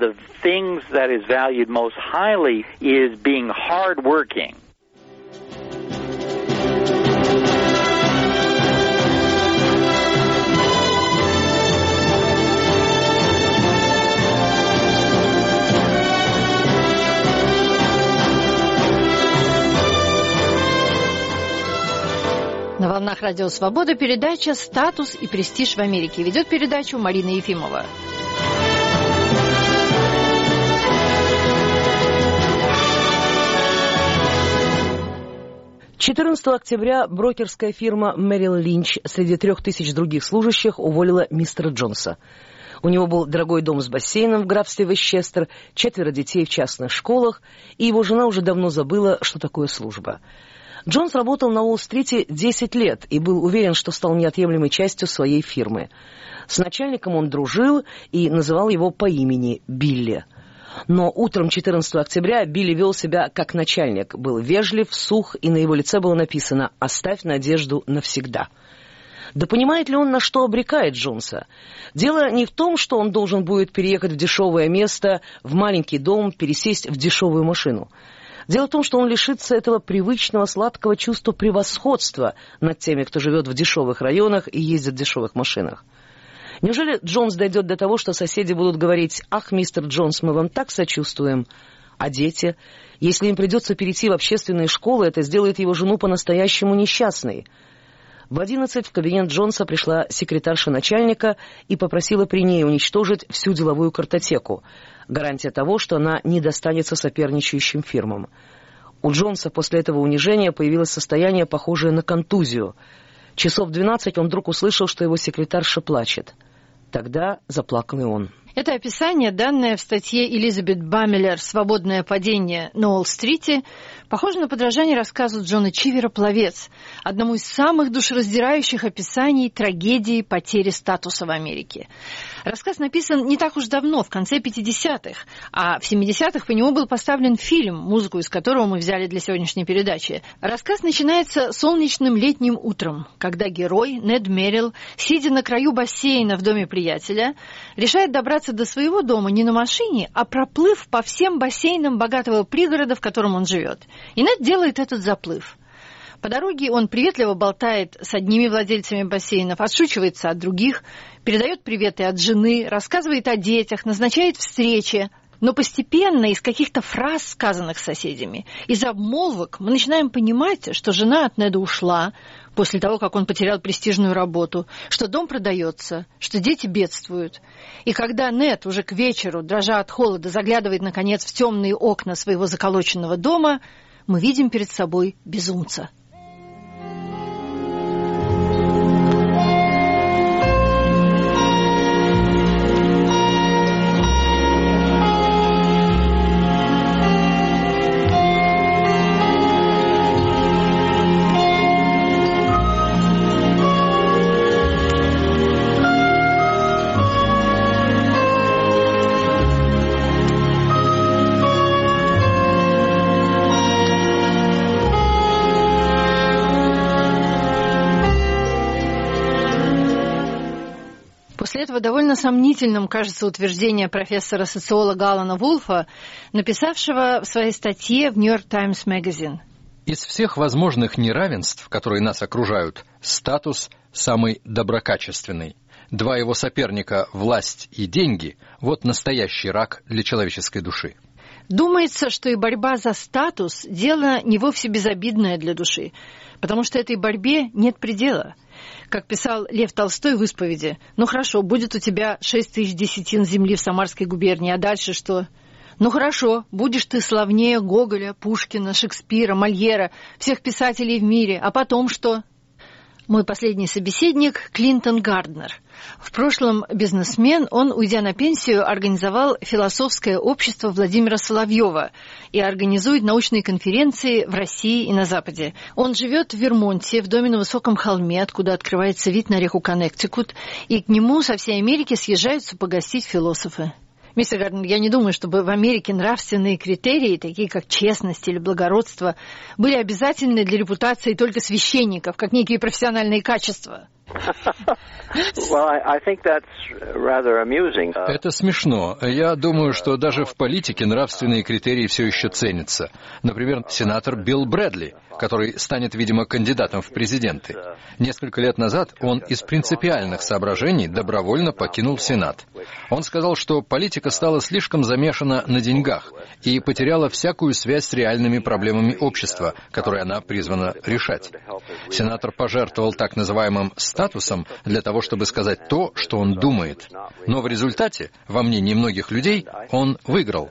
На волнах Радио Свобода передача «Статус и престиж в Америке». Ведет передачу Марина Ефимова. четырнадцатого октября брокерская фирма Merrill Lynch среди трех тысяч других служащих уволила мистера Джонса. У него был дорогой дом с бассейном в графстве Вестчестер, четверо детей в частных школах, и его жена уже давно забыла, что такое служба. Джонс работал на Уолл-стрите десять лет и был уверен, что стал неотъемлемой частью своей фирмы. С начальником он дружил и называл его по имени Билли. Но утром четырнадцатого октября Билли вел себя как начальник, был вежлив, сух, и на его лице было написано «Оставь надежду навсегда». Да понимает ли он, на что обрекает Джонса? Дело не в том, что он должен будет переехать в дешевое место, в маленький дом, пересесть в дешевую машину. Дело в том, что он лишится этого привычного сладкого чувства превосходства над теми, кто живет в дешевых районах и ездит в дешевых машинах. Неужели Джонс дойдет до того, что соседи будут говорить: «Ах, мистер Джонс, мы вам так сочувствуем». А дети? Если им придется перейти в общественные школы, это сделает его жену по-настоящему несчастной. В одиннадцать в кабинет Джонса пришла секретарша начальника и попросила при ней уничтожить всю деловую картотеку. Гарантия того, что она не достанется соперничающим фирмам. У Джонса после этого унижения появилось состояние, похожее на контузию. Часов в двенадцать он вдруг услышал, что его секретарша плачет. Тогда заплакал и он. Это описание, данное в статье Элизабет Бамелер «Свободное падение на Уолл-стрите», похоже на подражание рассказу Джона Чивера «Пловец», одному из самых душераздирающих описаний трагедии потери статуса в Америке. Рассказ написан не так уж давно, в конце пятидесятых, а в семидесятых по нему был поставлен фильм, музыку из которого мы взяли для сегодняшней передачи. Рассказ начинается солнечным летним утром, когда герой Нед Меррилл, сидя на краю бассейна в доме приятеля, решает добраться до своего дома не на машине, а проплыв по всем бассейнам богатого пригорода, в котором он живет. И Нед делает этот заплыв. По дороге он приветливо болтает с одними владельцами бассейнов, отшучивается от других, передает приветы от жены, рассказывает о детях, назначает встречи. Но постепенно из каких-то фраз, сказанных соседями, из обмолвок, мы начинаем понимать, что жена от Неда ушла после того, как он потерял престижную работу, что дом продается, что дети бедствуют. И когда Нед уже к вечеру, дрожа от холода, заглядывает, наконец, в темные окна своего заколоченного дома, мы видим перед собой безумца. После этого довольно сомнительным кажется утверждение профессора-социолога Алана Вулфа, написавшего в своей статье в New York Times Magazine. Из всех возможных неравенств, которые нас окружают, статус самый доброкачественный. Два его соперника – власть и деньги – вот настоящий рак для человеческой души. Думается, что и борьба за статус – дело не вовсе безобидное для души, потому что этой борьбе нет предела. Как писал Лев Толстой в «Исповеди», ну хорошо, будет у тебя шесть тысяч десятин земли в Самарской губернии, а дальше что? Ну хорошо, будешь ты славнее Гоголя, Пушкина, Шекспира, Мольера, всех писателей в мире, а потом что? Мой последний собеседник – Клинтон Гарднер. В прошлом бизнесмен, он, уйдя на пенсию, организовал философское общество Владимира Соловьева и организует научные конференции в России и на Западе. Он живет в Вермонте, в доме на высоком холме, откуда открывается вид на реку Коннектикут, и к нему со всей Америки съезжаются погостить философы. Мистер Гарднер, я не думаю, чтобы в Америке нравственные критерии, такие как честность или благородство, были обязательны для репутации только священников, как некие профессиональные качества. Это смешно. Я думаю, что даже в политике нравственные критерии все еще ценятся. Например, сенатор Билл Брэдли, который станет, видимо, кандидатом в президенты. Несколько лет назад он из принципиальных соображений добровольно покинул Сенат. Он сказал, что политика стала слишком замешана на деньгах и потеряла всякую связь с реальными проблемами общества, которые она призвана решать. Сенатор пожертвовал так называемым статусом для того, чтобы сказать то, что он думает. Но в результате, во мнении многих людей, он выиграл.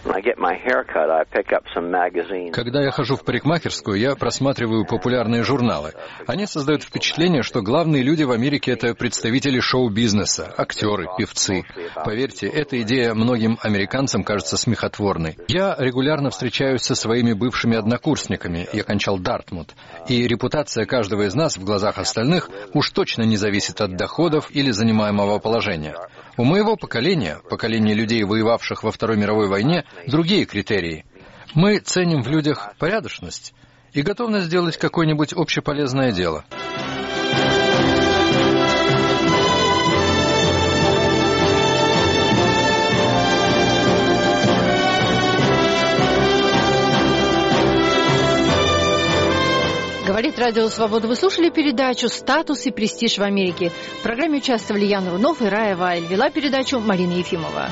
Когда я хожу в парикмахерскую, я просматриваю популярные журналы. Они создают впечатление, что главные люди в Америке — это представители шоу-бизнеса, актеры, певцы. Поверьте, эта идея многим американцам кажется смехотворной. Я регулярно встречаюсь со своими бывшими однокурсниками, я кончал Дартмут, и репутация каждого из нас в глазах остальных уж точно не зависит от доходов или занимаемого положения. У моего поколения, поколения людей, воевавших во Второй мировой войне, другие критерии. Мы ценим в людях порядочность и готовность сделать какое-нибудь общеполезное дело. Говорит Радио Свобода. Вы слушали передачу «Статус и престиж в Америке». В программе участвовали Ян Рунов и Рая Вайль. Вела передачу Марина Ефимова.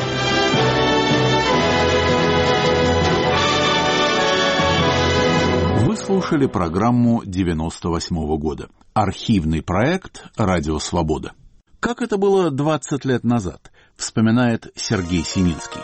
Вы слушали программу девяносто восьмого года. Архивный проект «Радио Свобода». Как это было двадцать лет назад, вспоминает Сергей Семинский.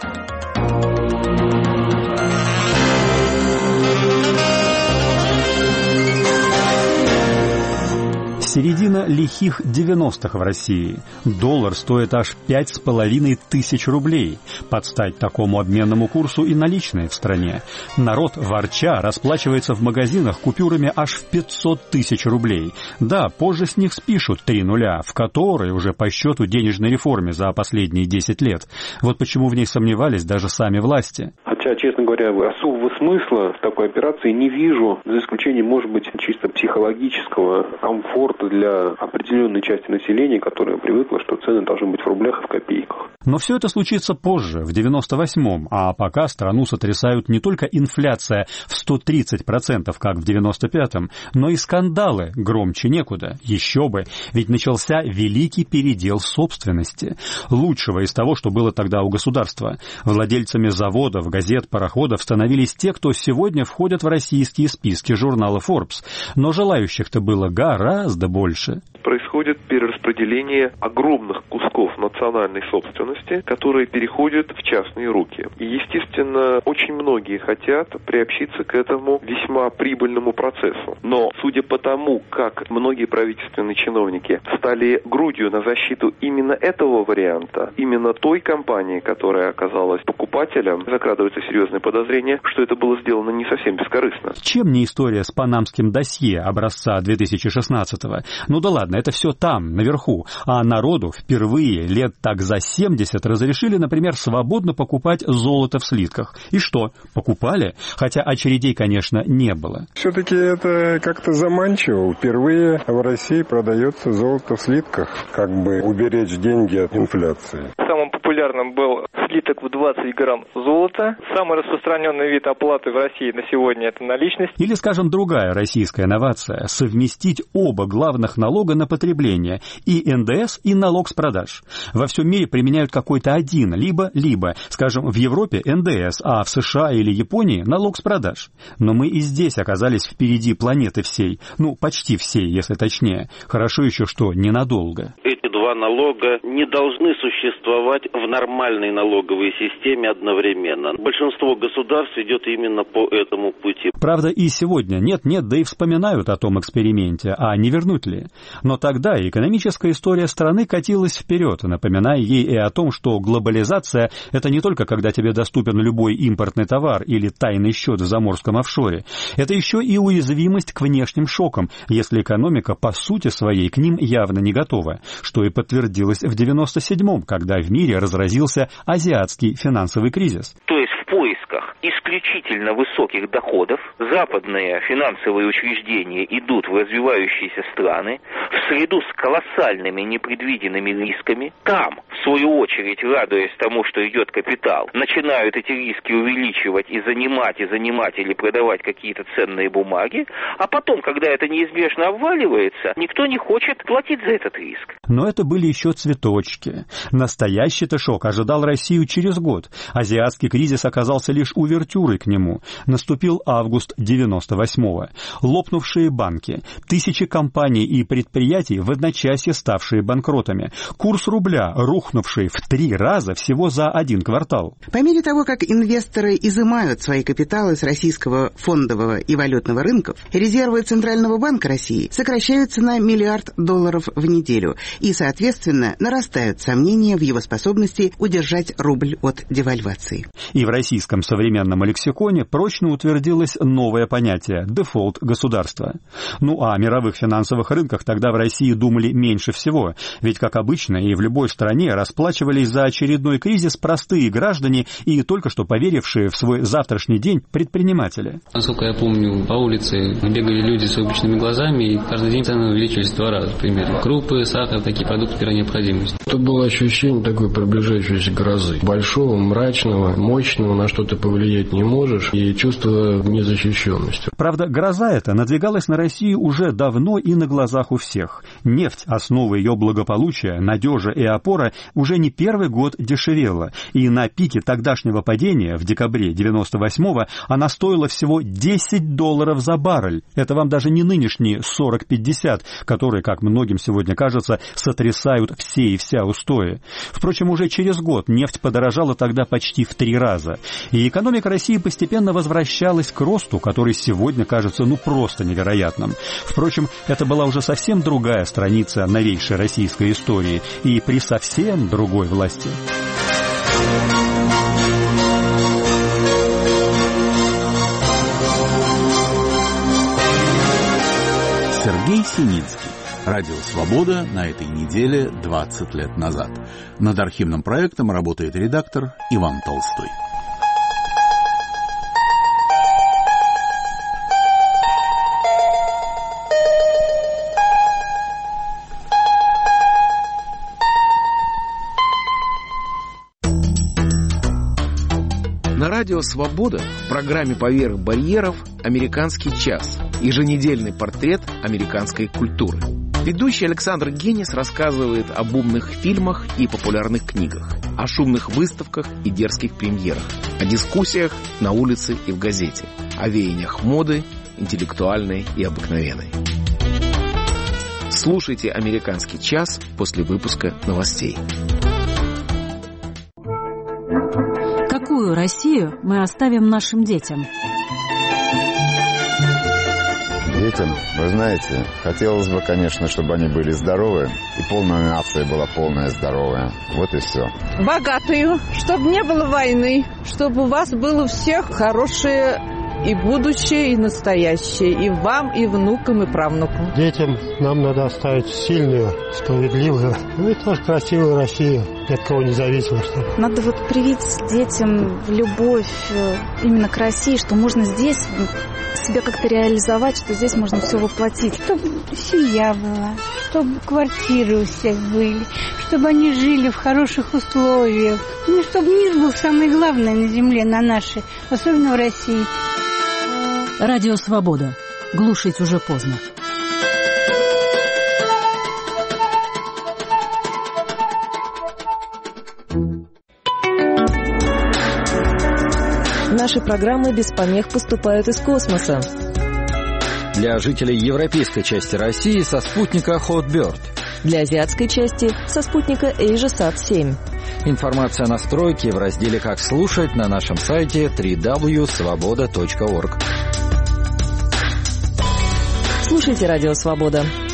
Середина лихих девяностых в России. Доллар стоит аж пять с половиной тысяч рублей. Под стать такому обменному курсу и наличные в стране. Народ, ворча, расплачивается в магазинах купюрами аж в пятьсот тысяч рублей. Да, позже с них спишут три нуля, в которой уже по счету денежной реформе за последние десять лет. Вот почему в ней сомневались даже сами власти. Хотя, честно говоря, особого смысла в такой операции не вижу, за исключением, может быть, чисто психологического комфорта для определенной части населения, которая привыкла, что цены должны быть в рублях и в копейках. Но все это случится позже, в девяносто восьмом, а пока страну сотрясают не только инфляция в сто тридцать процентов, как в девяносто пятом, но и скандалы громче некуда. Еще бы, ведь начался великий передел собственности. Лучшего из того, что было тогда у государства. Владельцами заводов, газет, пароходов становились те, кто сегодня входят в российские списки журнала Forbes. Но желающих-то было гораздо больше. Происходит перераспределение огромных кусков национальной собственности, которые переходят в частные руки. И, естественно, очень многие хотят приобщиться к этому весьма прибыльному процессу. Но, судя по тому, как многие правительственные чиновники стали грудью на защиту именно этого варианта, именно той компании, которая оказалась покупателем, закрадывается серьезное подозрение, что это было сделано не совсем бескорыстно. Чем не история с панамским досье образца две тысячи шестнадцатого? Ну да ладно, это все там, наверху. А народу впервые лет так за семьдесят разрешили, например, свободно покупать золото в слитках. И что? Покупали? Хотя очередей, конечно, не было. Все-таки это как-то заманчиво. Впервые в России продается золото в слитках, как бы уберечь деньги от инфляции. Самым популярным был слиток в двадцать грамм золота. Самый распространенный вид оплаты в России на сегодня – это наличность. Или, скажем, другая российская новация – совместить оба главных налога на потребление – и эн дэ эс, и налог с продаж. Во всем мире применяют какой-то один, либо-либо. Скажем, в Европе эн дэ эс, а в США или Японии – налог с продаж. Но мы и здесь оказались впереди планеты всей. Ну, почти всей, если точнее. Хорошо еще, что ненадолго. Эти два налога не должны существовать в нормальной налоговой системе одновременно. Большинство государств идет именно по этому пути. Правда, и сегодня нет-нет, да и вспоминают о том эксперименте, а не вернуть ли. Но тогда экономическая история страны катилась вперед, напоминая ей и о том, что глобализация – это не только когда тебе доступен любой импортный товар или тайный счет в заморском офшоре. Это еще и уязвимость к внешним шокам, если экономика по сути своей к ним явно не готова, что и подтвердилось в девяносто седьмом, когда в мире разразился азиатский финансовый кризис. То есть в поисках исключительно высоких доходов западные финансовые учреждения идут в развивающиеся страны в среду с колоссальными непредвиденными рисками. Там, в свою очередь, радуясь тому, что идет капитал, начинают эти риски увеличивать и занимать, и занимать или продавать какие-то ценные бумаги, а потом, когда это неизбежно обваливается, никто не хочет платить за этот риск. Но это были еще цветочки. Настоящий-то шок ожидал Россию через год. Азиатский кризис оказался лишь увертюрой к нему. Наступил август девяносто восьмого. Лопнувшие банки, тысячи компаний и предприятий, в одночасье ставшие банкротами. Курс рубля, рухнувший в три раза всего за один квартал. По мере того, как инвесторы изымают свои капиталы с российского фондового и валютного рынков, резервы Центрального банка России сокращаются на миллиард долларов в неделю, и, соответственно, нарастают сомнения в его способности удержать рубль от девальвации. И в российском современном лексиконе прочно утвердилось новое понятие – дефолт государства. Ну а о мировых финансовых рынках тогда в России думали меньше всего, ведь, как обычно, и в любой стране расплачивались за очередной кризис простые граждане и только что поверившие в свой завтрашний день предприниматели. Насколько я помню, по улице бегали люди с выпученными глазами, и каждый день цены увеличивались в два раза примерно. Крупы, сахар, такие продукты первой необходимости. Это было ощущение такой приближающейся грозы. Большого, мрачного, мощного, на что ты повлиять не можешь, и чувство незащищенности. Правда, гроза эта надвигалась на Россию уже давно и на глазах у всех. Нефть, основа ее благополучия, надежа и опора, уже не первый год дешевела. И на пике тогдашнего падения в декабре девяносто восьмого она стоила всего десять долларов за баррель. Это вам даже не нынешние сорок-пятьдесят, которые, как многим сегодня кажется, сотрясают все и вся устои. Впрочем, уже через год нефть подорожала тогда почти в три раза. И экономика России постепенно возвращалась к росту, который сегодня кажется ну просто невероятным. Впрочем, это была уже совсем другая страница новейшей российской истории и при совсем другой власти. Сергей Синицкий. Радио «Свобода» на этой неделе двадцать лет назад. Над архивным проектом работает редактор Иван Толстой. На радио «Свобода» в программе «Поверх барьеров» «Американский час». Еженедельный портрет американской культуры. Ведущий Александр Генис рассказывает об умных фильмах и популярных книгах, о шумных выставках и дерзких премьерах, о дискуссиях на улице и в газете, о веяниях моды, интеллектуальной и обыкновенной. Слушайте «Американский час» после выпуска новостей. Какую Россию мы оставим нашим детям? Детям, вы знаете, хотелось бы, конечно, чтобы они были здоровы, и полная нация была полная здоровая. Вот и все. Богатую, чтобы не было войны, чтобы у вас было у всех хорошее и будущее, и настоящее, и вам, и внукам, и правнукам. Детям нам надо оставить сильную, справедливую, ну и тоже красивую Россию, ни от кого не зависимо. Надо вот привить детям любовь именно к России, что можно здесь себя как-то реализовать, что здесь можно все воплотить. Чтобы семья была, чтобы квартиры у всех были, чтобы они жили в хороших условиях. Ну, чтобы мир был самое главное на земле, на нашей, особенно в России. Радио «Свобода». Глушить уже поздно. Наши программы без помех поступают из космоса. Для жителей европейской части России со спутника Hotbird. Для азиатской части со спутника AsiaSat семь. Информация о настройке в разделе «Как слушать» на нашем сайте дабл-ю дабл ю дабл ю точка свобода точка орг. Слушайте «Радио Свобода».